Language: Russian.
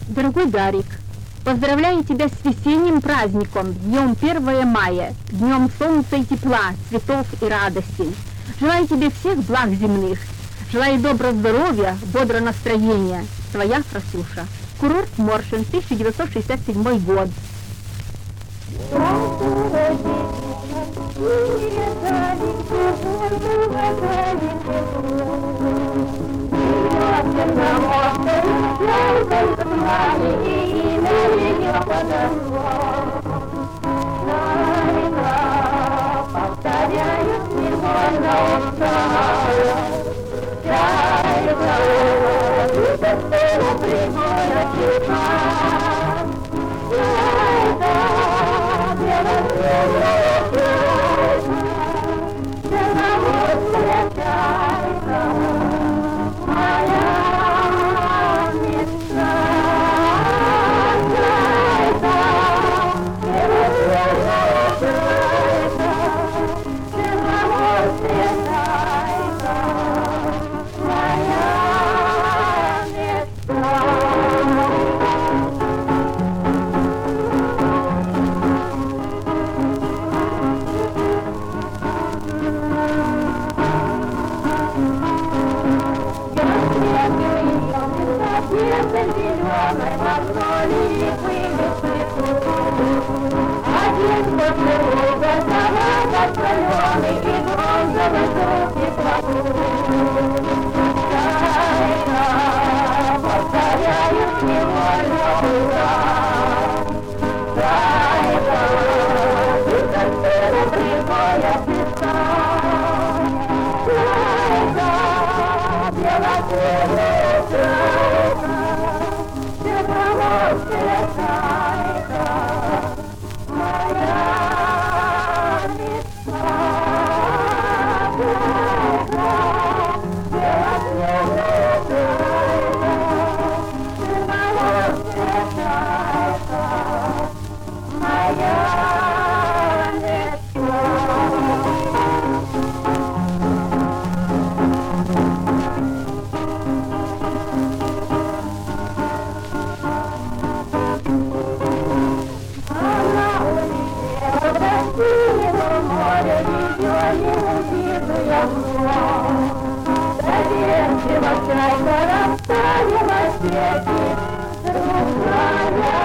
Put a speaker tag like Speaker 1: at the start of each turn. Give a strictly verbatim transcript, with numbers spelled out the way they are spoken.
Speaker 1: Дорогой Гарик, поздравляю тебя с весенним праздником, днем первое мая, днем солнца и тепла, цветов и радости. Желаю тебе всех благ земных, желаю доброго здоровья, бодрого настроения. Твоя Фросюша. Курорт Моршин, тысяча девятьсот шестьдесят седьмой год.
Speaker 2: Доверчиво чайка растаяла в свете, друг моя.